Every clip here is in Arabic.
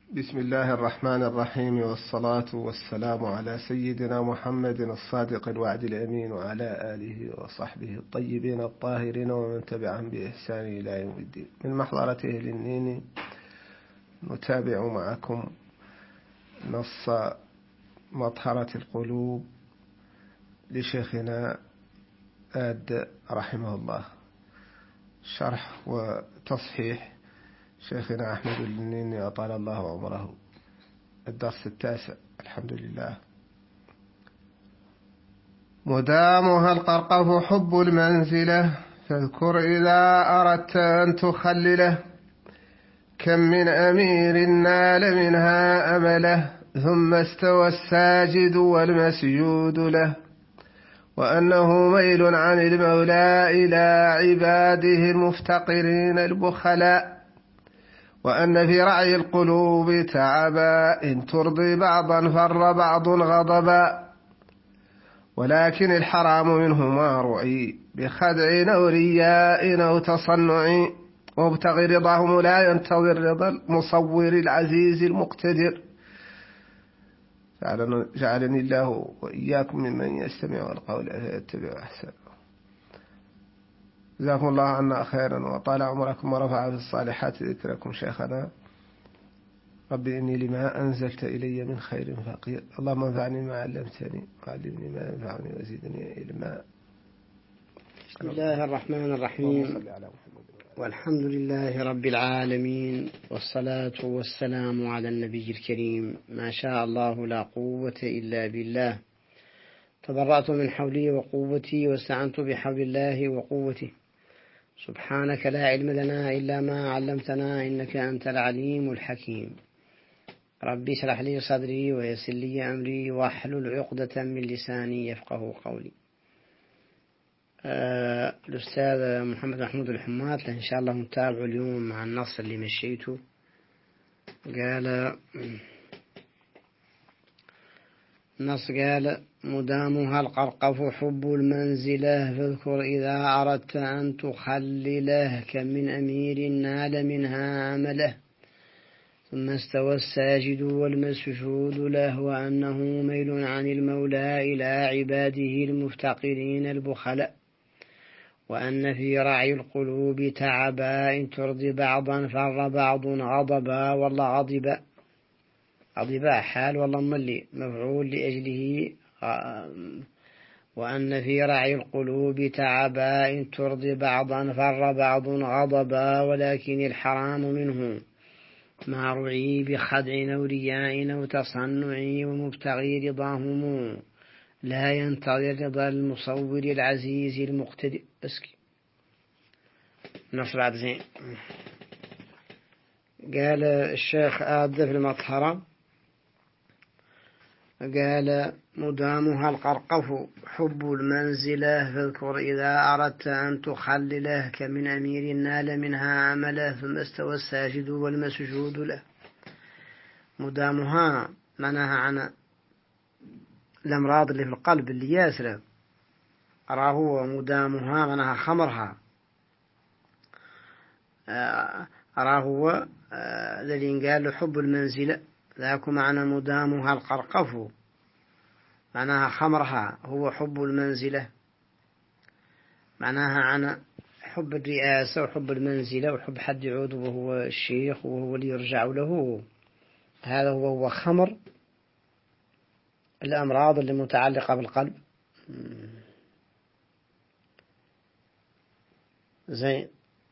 بسم الله الرحمن الرحيم، والصلاة والسلام على سيدنا محمد الصادق الوعد الأمين، وعلى آله وصحبه الطيبين الطاهرين، ومن تبعهم بإحسان إلى يوم الدين. من محضرة أهل النين نتابع معكم نص مطهرة القلوب لشيخنا آد رحمه الله، شرح وتصحيح شيخنا أحمد النيني أطال الله عمره، الدرس 9. الحمد لله. مدامها القرقف حب المنزلة، فاذكر إذا أردت أن تخلله، كم من أمير نال منها أمله، ثم استوى الساجد والمسجود له، وأنه ميل عن المولى إلى عباده المفتقرين البخلاء، وأن في رعي القلوب تعبا، إن ترضي بعضا فر بعض غضبا، ولكن الحرام منهما رعي، بخدع أو رياء أو تصنع، وابتغي رضاهم لا ينتظر رضا المصور العزيز المقتدر. جعلني الله وإياكم ممن يستمع القول فيتبع أحسنه. جزاكم الله عنا خيرا، وطال عمركم، ورفع في الصالحات ذكركم شيخنا. رب إني لما أنزلت إلي من خير فقير، اللهم انفعني ما علمتني، وعلمني ما ينفعني، وزدني علما. بسم الله الرحمن الرحيم، والحمد لله رب العالمين، والصلاة والسلام على النبي الكريم. ما شاء الله لا قوة إلا بالله، تبرأت من حولي وقوتي، واستعنت بحول الله وقوته. سبحانك لا علم لنا إلا ما علمتنا، إنك أنت العليم الحكيم. ربي اشرح لي صدري ويسر لي أمري، واحلل عقدة من لساني يفقه قولي. الأستاذ محمود الحماد إن شاء الله نتابع اليوم مع النص اللي مشيته. قال مدامها القرقف حب المنزلة، فاذكر إذا أردت أن تخلله، كم من أمير نال منها عمله، ثم استوى الساجد والمسجود له، وأنه ميل عن المولى إلى عباده المفتقرين البخلاء، وأن في رعي القلوب تعبا، إن ترضي بعضا فر بعض غضبا، والله غضبا حال والله ملي مفعول لأجله. وأن في رعي القلوب تعبا، إن ترضي بعضا فر بعض غضبا، ولكن الحرام منه ما رعي، بخدع أو رياء أو تصنع، ومبتغي رضاهم لا ينتظر رضا المصور العزيز المقتدر. اسكي نصر عبد زين. قال الشيخ آد في المطهرة، قال مدامها القرقف حب المنزلة، فاذكر إذا أردت أن تخلله، كمن أمير نال منها عمله، ثم استوى الساجد والمسجود له. مدامها معناها عن الأمراض اللي في القلب اللي ياسره، أراه مدامها معناها خمرها، أراه هو الذي قال حب المنزلة، ذاك معنى مدامها القرقف، معناها خمرها هو حب المنزلة، معناها عن حب الرئاسة وحب المنزلة وحب حد يعود وهو الشيخ وهو اللي يرجع له. هذا هو خمر الأمراض اللي متعلقة بالقلب. زين.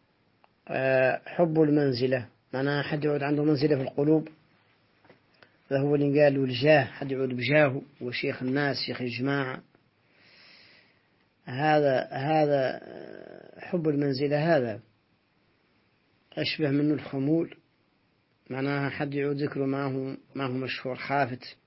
حب المنزلة معناها حد يعود عنده منزلة في القلوب، فهو اللي قالوا الجاه، حد يعود بجاهه وشيخ الناس، شيخ الجماعة. هذا حب المنزلة، هذا أشبه منه الخمول، معناها حد يعود ذكره ما هو مشهور خافت،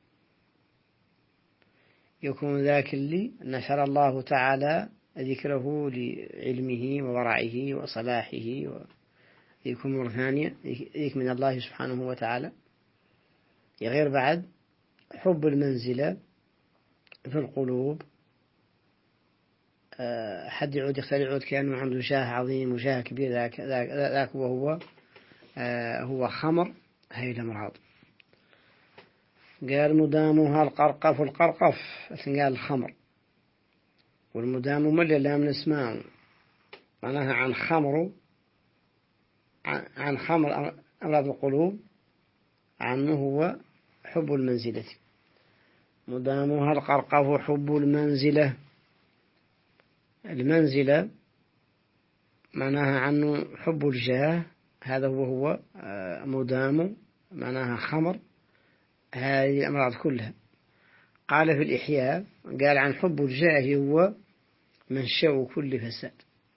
يكون ذاك اللي نشر الله تعالى ذكره لعلمه وورعه وصلاحه، ويكون مرة ثانية ذيك من الله سبحانه وتعالى. غير بعد حب المنزلة في القلوب، حد يعود يختار يعود كأنه عنده شاه عظيم وشاه كبير، ذاك وهو هو خمر هاي الأمراض. قال مدامها القرقف، القرقف قال الخمر، والمدام ملي لا من اسمه معناها عن خمر، عن خمر أمراض القلوب، عنه هو حب المنزلة. مدامها القرقف حب المنزلة، المنزلة معناها عنه حب الجاه، هذا هو مدام معناها خمر هذه الأمراض كلها. قال في الإحياء قال عن حب الجاه هو منشأ كل فساد،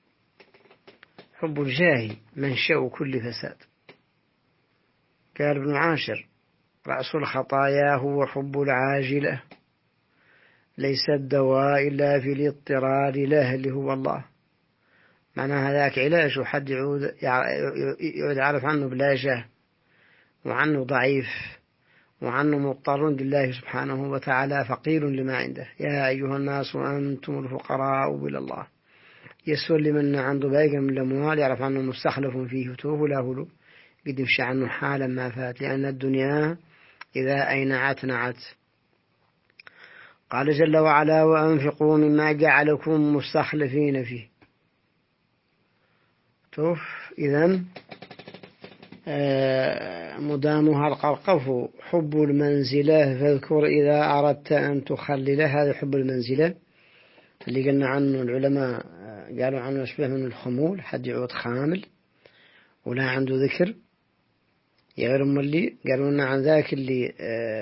حب الجاه منشأ كل فساد. قال ابن عاشر رأس الخطايا هو حب العاجلة، ليس الدواء إلا في الاضطرار له اللي هو الله. معنى هذاك علاج وحد يعود يعرف عنه بلا جاه، وعنه ضعيف، وعنه مضطر لله سبحانه وتعالى، فقير لما عنده. يا أيها الناس وأنتم الفقراء إلى الله. يسول لمن عنده باقي من الأموال يعرف عنه مستخلف فيه وتوه لا هلو قد يمشي عنه حالا ما فات، لأن الدنيا إذا أينعت نعت. قال جل وعلا وأنفقوا مما جعلكم مستخلفين فيه. توف إذن مدامها القرقف حب المنزلة، فاذكر إذا أردت أن تخلله. هذا حب المنزلة اللي قلنا عنه العلماء قالوا عنه يشبه من الخمول، حد يعود خامل ولا عنده ذكر غير اللي قالوا لنا عن ذاك اللي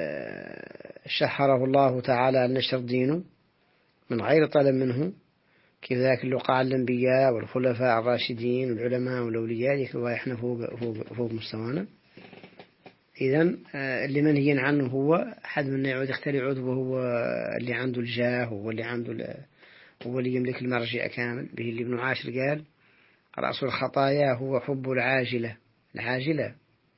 شحره الله تعالى أن نشر دينه من غير طلب منه، كيف ذاك اللي وقع الأنبياء والخلفاء الراشدين والعلماء والأولياء، كيف إحنا فوق مستوانا. إذن اللي منهي عنه هو حد من يعود يختار يعود، وهو اللي عنده الجاه، هو اللي عنده هو اللي يملك المرجع كامل به. اللي ابن عاشر قال رأس الخطايا هو حب العاجلة. العاجلة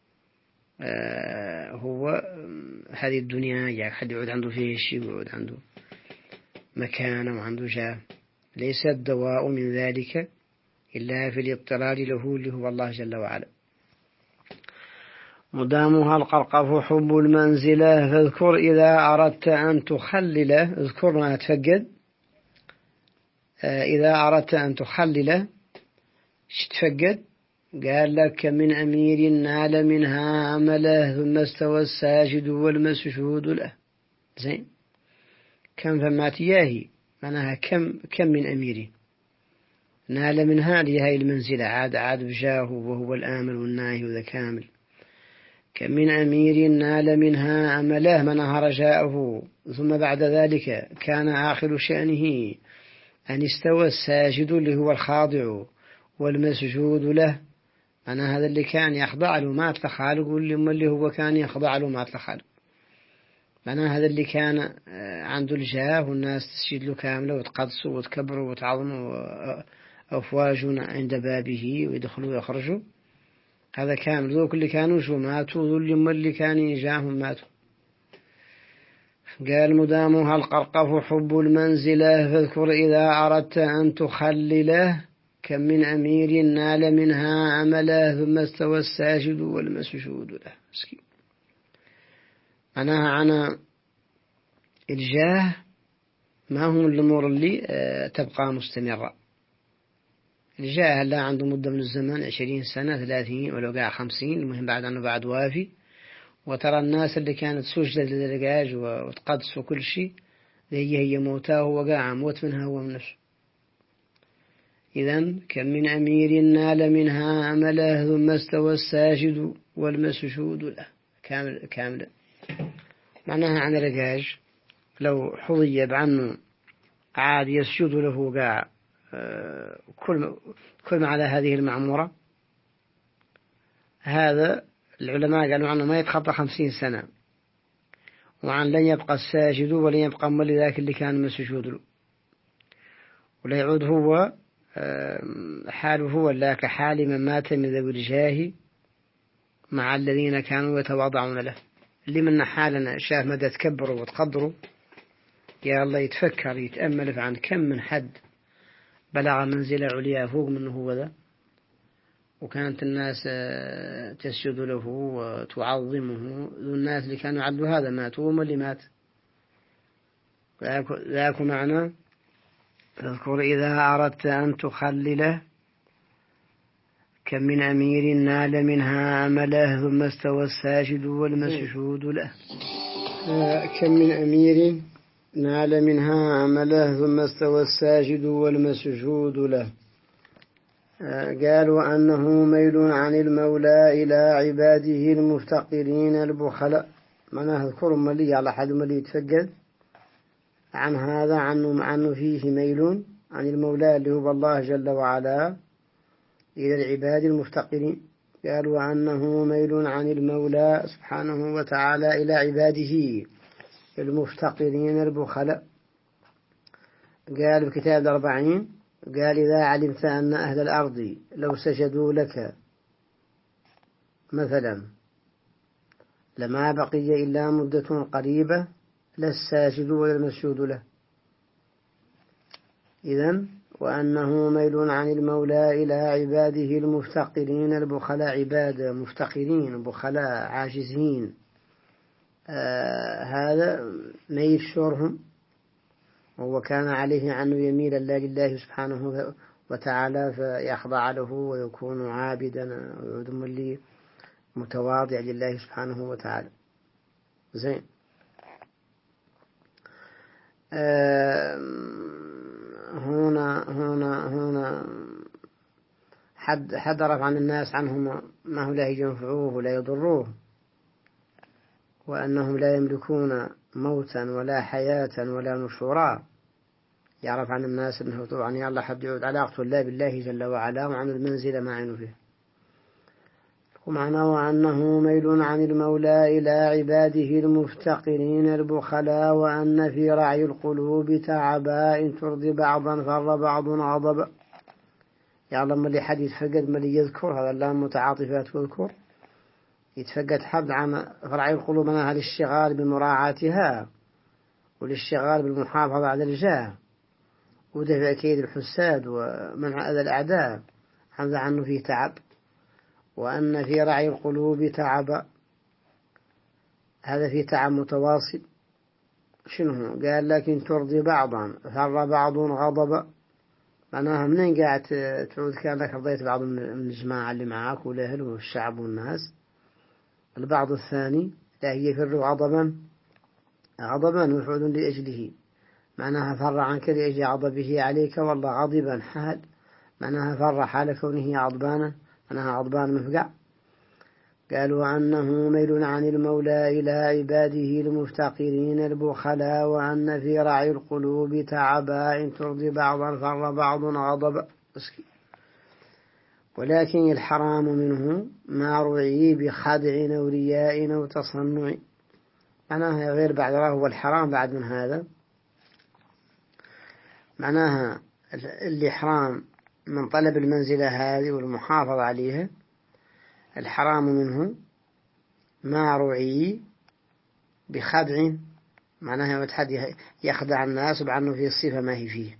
هو هذه الدنيا، يعني حد يعود عنده فيه شيء ويعود عنده مكانة وعنده جاه. ليس الدواء من ذلك إلا في الاضطرار له اللي هو الله جل وعلا. مدامها القرقف حب المنزلة، فاذكر إذا أردت أن تخلله. اذكر ما تفقد، إذا أردت أن تخلله تفقد. قال لك من أمير نال منها عمله ثم استوى الساجد والمسجود له. زين، كم فماتياه معناها كم من أمير نال من هذه المنزلة، عاد بجاه وهو الآمر والناهي وذا كامل. كم من أمير نال منها عمله منها رجاءه، ثم بعد ذلك كان آخر شأنه أن استوى الساجد اللي هو الخاضع والمسجود له. أنا هذا اللي كان يخضع له ما تخالق، واللي هو كان يخضع له ما تخالق. أنا هذا اللي كان عنده الجاه والناس تسجد له كاملة وتقدسوا وتكبروا وتعظموا أفواجنا عند بابه ويدخلوا ويخرجوا. هذا كامل. ذوك اللي كانوا شو ماتوا، ذو اللي كان يجاهم ماتوا. قال مدامها القرقف حب المنزلة، فاذكر إذا أردت أن تخلله كم من أمير نال منها عمله ثم استوى الساجد والمسجود له. معناها عن الجاه ما هم الأمور اللي تبقى مستمرة. الجاه لا عنده مدة من الزمن 20 سنة 30 ولو قاع 50، المهم بعد أنه بعد وافي. وترى الناس اللي كانت سجدة للرقاج وتقدس وكل شيء هي موتاه وقاع موت منها هو من نفسه. إذن كم من أمير نال منها عمله ثم استوى الساجد والمسجود له. كامل معناها عن رقاج لو حضيب عنه عاد يسجد له قاع كل ما على هذه المعمورة. هذا العلماء قالوا عنه ما يتخطى 50 سنة، وعن لن يبقى الساجد ولن يبقى مولي ذاك اللي كان مسجود له، ولا يعود هو حاله هو لا كحال من مات من ذوي الجاه مع الذين كانوا يتواضعون له. اللي من حالنا شاف مدى تكبروا وتقدروا، يا الله يتفكر يتأمل عن كم من حد بلغ منزلة عليا فوق منه هو ذا، وكانت الناس تسجد له وتعظمه. الناس اللي كانوا يعدوا هذا ماتوا، وهم اللي مات. ذاك معنى اذكر إذا أردت أن تخلله كم من أمير نال منها أمله ثم استوى الساجد والمسجود له. كم من أمير نال منها أمله ثم استوى الساجد والمسجود له. قالوا أنه ميل عن المولى إلى عباده المفتقرين البخلاء. معناه اذكر ملي على حد ملي يتفقد عن هذا، عنه فيه ميل عن المولى اللي هو الله جل وعلا إلى العباد المفتقرين. قالوا أنه ميل عن المولى سبحانه وتعالى إلى عباده المفتقرين البخلاء. قال بكتاب الأربعين، قال إذا علمت أن أهل الأرض لو سجدوا لك مثلا لما بقي إلا مدة قريبة للساجد ولا المسجود له. إذن وأنه ميل عن المولى إلى عباده المفتقرين البخلاء. عبادة مفتقرين بخلاء عاجزين، هذا ميل شورهم. وهو كان عليه أنه يميل لله سبحانه وتعالى فيخضع له ويكون عابدا ويدم لي متواضع لله سبحانه وتعالى. زين. هنا حد رفع عن الناس عنهم ما هو لا ينفعوه ولا يضروه، وأنهم لا يملكون موتا ولا حياة ولا نشورا. يعرف عن الناس أنه طبعا يلا حد يعود علاقته الله بالله جل وعلا وعن المنزل ما عنه فيه. ومعناه أنه ميل عن المولى إلى عباده المفتقرين البخلاء، وأن في رعي القلوب تعبا إن ترضي بعضا فر بعض غضبا. يعلم اللي حد يتفقد ملي يذكر هذا اللام متعاطفات واذكر يتفقد حد عن رعي القلوب منها الاشتغال بمراعاتها والاشتغال بالمحافظة على الجاه ودفع كيد الحساد ومنع أذى الأعداء. هذا عنه فيه تعب. وأن في رعي القلوب تعب، هذا فيه تعب متواصل. شنو قال؟ لكن ترضي بعضا فر بعض غضب. معناها منين قاعد تعود كان لك رضيت بعض من الجماعة اللي معاك والأهل والشعب والناس. البعض الثاني لا يفر غضبا مفعول لأجله. معناها فر عنك لأجل غضبه عليك والله غضبا حال. معناها فر حال كونه غضبانا، معناها غضبان مفقع. قالوا أنه ميل عن المولى إلى عباده المفتقرين البخلاء، وأن في رعي القلوب تعبا إن ترضي بعضا فر بعض غضبا. ولكن الحرام منه ما رعي بخدع أو رياء أو تصنع. معناها غير بعد هو الحرام بعد من هذا. معناها الإحرام من طلب المنزلة هذه والمحافظة عليها. الحرام منه ما رعي بخدع، معناها حد يخدع الناس بأنه في الصفة ما هي فيه.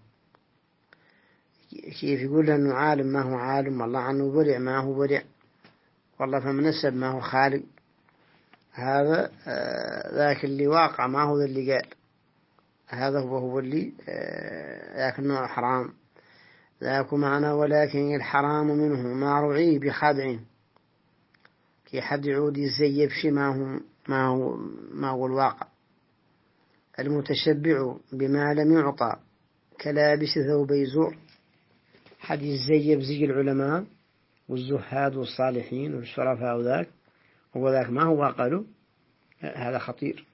كيف يقول أنه عالم ما هو عالم، والله عنه برع ما هو برع، والله فمنسب ما هو خالق. هذا ذاك اللي واقع ما هو اللي قال. هذا هو اللي ذاك النوع حرام. ذاك معنى ولكن الحرام منه ما رعي بخدع، كي حد يعود يزيب شي ما هو الواقع. المتشبع بما لم يعطى كلابس ثوبي زور. حد يزيب زي العلماء والزهاد والصالحين والشرفاء وذاك، هو ذاك ما هو واقع. هذا خطير.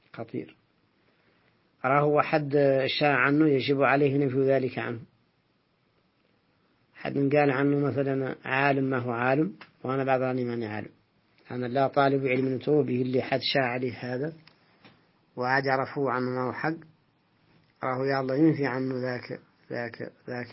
أراه حد شاء عنه يجب عليه نفي ذلك عنه. حد قال عنه مثلا عالم ما هو عالم، وأنا بعض عني ماني عالم، أنا لا طالب علم توبه اللي حد شاء عليه هذا وعاد عرفوه عنه ما هو حق. راه يا الله ينفي عنه ذاك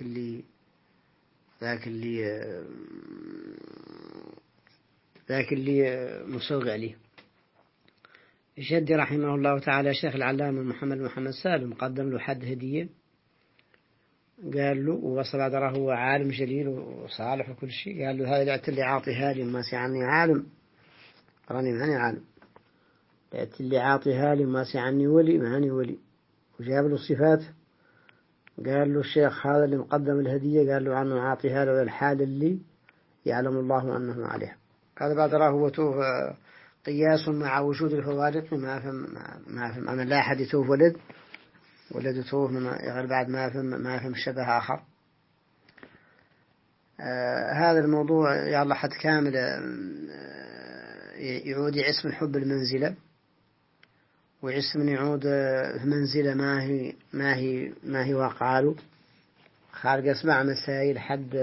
اللي مصوغ عليه. جدي رحمه الله تعالى شيخ العلامة محمد سالم قدم له حد هدية قال له ووصل هذا هو عالم جليل وصالح وكل شيء. قال له هذا لأت اللي عاطيها لي ما عني عالم، راني ماني عالم، لأت اللي عاطيها لي ما عني ولي، ماني ولي. وجاب له الصفات. قال له الشيخ هذا اللي مقدم الهدية قال له عنه عاطيها له الحال اللي يعلم الله أنه عليها. هذا بعد هو توه قياس مع وجود الفوارق. ما فهم أنا لا أحد يتوه ولد توه غير بعد ما فهم الشبه آخر. هذا الموضوع يلا حد كامل يعود اسم حب المنزلة، واسم يعود في منزلة ما هي وقعاله خارج اسمع مسائل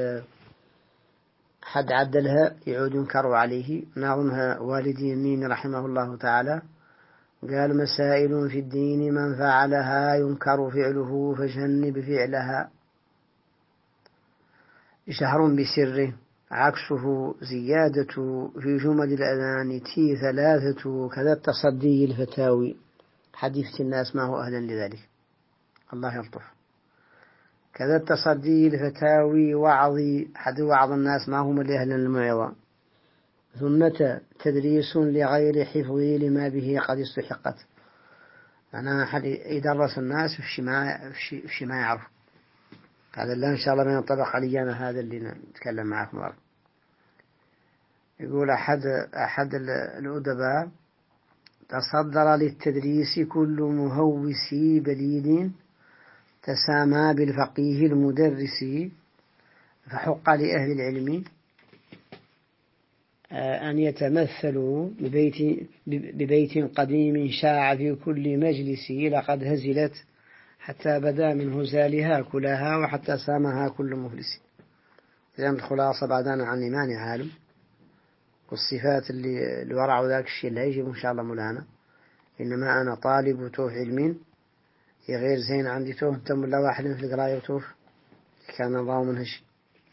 حد عدلها يعود ينكر عليه. نظمها والدي يمين رحمه الله تعالى قال مسائل في الدين من فعلها ينكر فعله فجنب فعلها. شهر بسره عكسه زيادة في جمل الأذان تي ثلاثة كذا التصدي الفتاوي. حديث الناس ما هو أهلا لذلك الله يلطف. كذا التصدي الفتاوي وعظي حد وعظ الناس ما هم اللي أهلا للموعظة. ثم تدريس لغير حفظي لما به قد استحقت. أنا أحد يدرس الناس في شيء ما يعرف. هذا اللي إن شاء الله بينطبق علينا هذا اللي نتكلم معكم مرة. يقول أحد الأدباء تصدر للتدريس كل مهوسي بليد تسامى بالفقيه المدرس فحق لأهل العلم أن يتمثلوا ببيت قديم شاع في كل مجلس لقد هزلت حتى بدا من هزالها كلها وحتى سامها كل مفلس. لأن الخلاصة بعدنا عن إيمان عالم والصفات اللي ورعوا ذاك الشيء اللي يجب إن شاء الله مولانا. إنما أنا طالب وتوف علمين غير زين عندي توف تم لا واحد في القراية وتوف كان الله من هالشيء.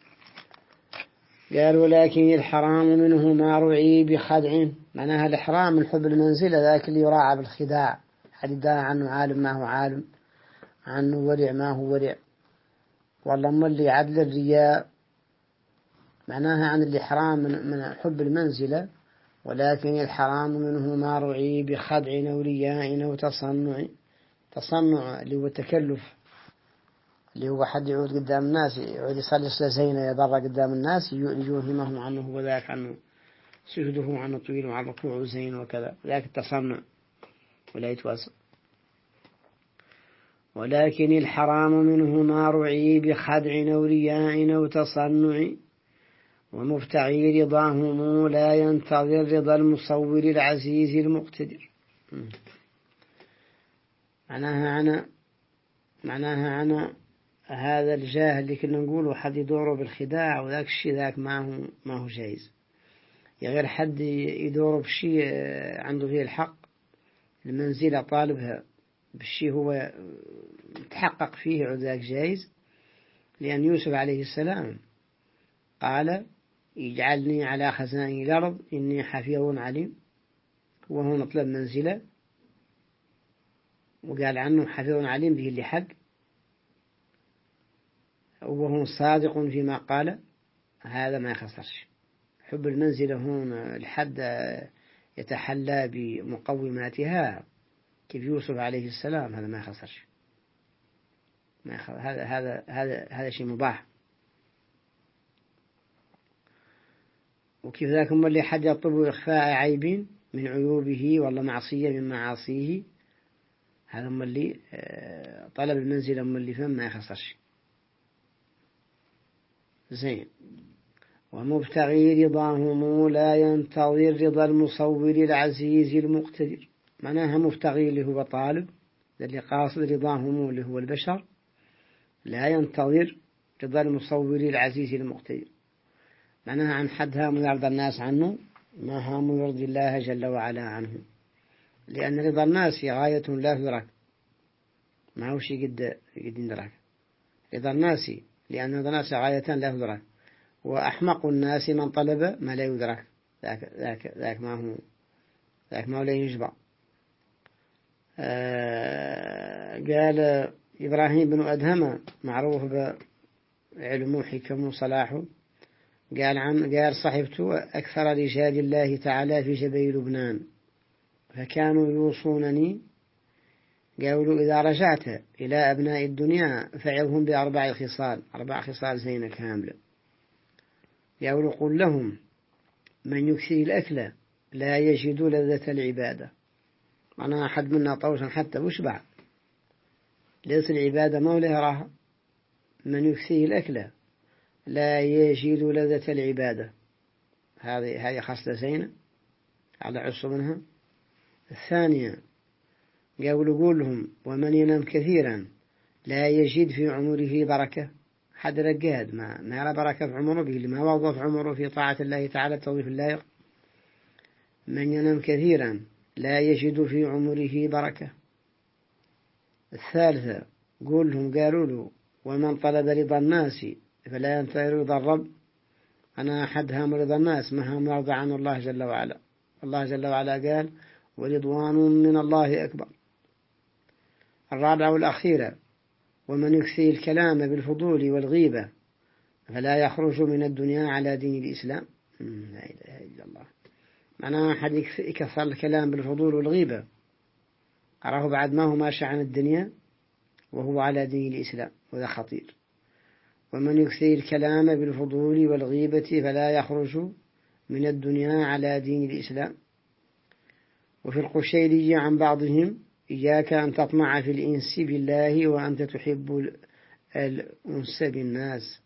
قال ولكن الحرام منه ما رعي بخدع. معناها الإحرام من حب المنزلة ذاك اللي يراعى بالخداع. حد يدعى عنه عالم ما هو عالم، عنه ورع ما هو ورع. والله ما اللي عدل الرياء معناها عن الإحرام من حب المنزلة. ولكن الحرام منه ما رعي بخدع أو رياء أو تصنع اللي هو التكلف، اللي هو حد يعود قدام الناس يعود يصلي صلاة زينة يضر قدام الناس يوهمهم عنه وذاك عنه سجده عنه طويل وعن ركوعه زين وكذا ذاك التصنع ولا يتواسع. ولكن الحرام منه ما رعي بخدع أو رياء أو تصنع ومبتغي رضاهم لا ينتظر رضا المصور العزيز المقتدر. معناها عنا هذا الجاهل اللي كنا نقوله حد يدوره بالخداع وذاك الشيء ذاك ما هو جائز. غير حد يدوره بشيء عنده فيه الحق المنزلة طالبها بالشيء هو تحقق فيه ذاك جائز. لأن يوسف عليه السلام قال يجعلني على خزائن الأرض إني حفيظ عليم، وهو مطلب منزلة وقال عنه حفيظ عليم به اللي حق وهو صادق فيما قال. هذا ما يخسرش. حب المنزلة هون الحد يتحلى بمقوماتها كيف يوسف عليه السلام. هذا ما يخسرش. هذا شيء مباح. وكيف ذاك اللي حد يطلب إخفاء عيب من عيوبه والله معصية من معاصيه. هذا اللي طلب المنزلة اللي فهم ما يخسرش زين. ومبتغي رضاهم لا ينتظر رضا المصور العزيز المقتدر. معناها مبتغي اللي هو طالب اللي قاصد رضاهم اللي هو البشر لا ينتظر رضا المصور العزيز المقتدر. معناها عن حد هام يرضى الناس عنه ما هام يرضي الله جل وعلا عنه. لأن رضا الناس غاية لا تدرك ما هو شيء قد يدرك. رضا الناس لأن رضا الناس غاية لا تدرك. وأحمق الناس من طلب ما لا يدرك. ذاك ما هو لا يجبع. قال إبراهيم بن أدهم معروف بعلمه وحكمه وصلاحه، قال صحبت أكثر رجال الله تعالى في جبل لبنان، فكانوا يوصونني، قالوا إذا رجعت إلى أبناء الدنيا فعظهم ب4 خصال، 4 خصال زينة كاملة. قالوا قل لهم من يكثر الأكل لا يجد لذة العبادة. أنا أحد منا طوشا حتى وشبع، ليس العبادة ما ولا يراها. من يكثر الأكل لا يجد لذة العبادة، هذه خاصة زينة على عص منها. الثانية قول لهم ومن ينام كثيرا لا يجد في عمره بركة. حد رقاد ما يرى بركة في عمره، اللي ما وظف عمره في طاعة الله تعالى التوظيف اللائق. من ينام كثيرا لا يجد في عمره بركة. الثالثة قالوا له ومن طلب رضا الناس فلا ينتظر رضا الرب. أنا أحد هام رضا الناس ما هم يرضى عن الله جل وعلا. الله جل وعلا قال ورضوان من الله أكبر. الرابعة والأخيرة ومن يكثر الكلام بالفضول والغيبة فلا يخرج من الدنيا على دين الإسلام. لا إله إلا الله. معناها أحد يكثر الكلام بالفضول والغيبة أراه بعد ما هو ماشي عن الدنيا وهو على دين الإسلام، وهذا خطير. ومن يكثر الكلام بالفضول والغيبة فلا يخرج من الدنيا على دين الإسلام. وفي القشيري عن بعضهم إياك أن تطمع في الإنس بالله وأنت تحب الأنس بالناس.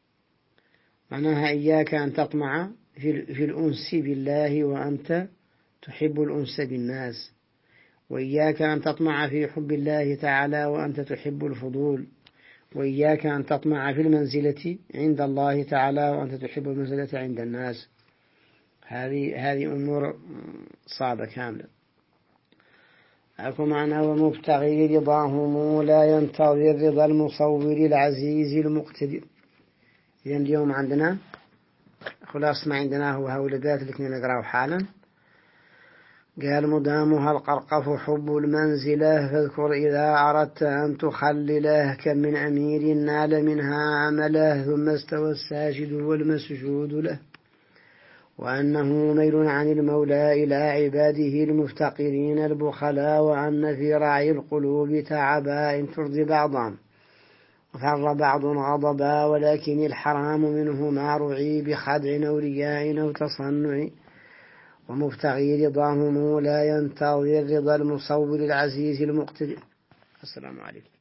معناها إياك أن تطمع في الأنس بالله وأنت تحب الأنس بالناس، وإياك أن تطمع في حب الله تعالى وأنت تحب الفضول، وإياك أن تطمع في المنزلة عند الله تعالى وأنت تحب المنزلة عند الناس. هذه أمور صعبة كاملة. أكو معنا ومبتغي رضاهم لا ينتظر رضا المصور العزيز المقتدر. إذن اليوم عندنا خلاص ما عندنا هو هؤلاء اللي كنا نقرأه حالا. قال مدامها القرقف حب المنزلة فاذكر إذا أردت أن تخلله كم من أمير نال منها عمله ثم استوى الساجد والمسجود له، وأنه ميل عن المولى إلى عباده المفتقرين البخلاء، وأن في رعي القلوب تعبا إن ترضي بعضا فر بعض غضبا، ولكن الحرام منه ما رعي بخدع أو رياء أو تصنع. ومبتغي رضاهم لا ينتظر رضا المصور العزيز المقتدر. السلام عليكم.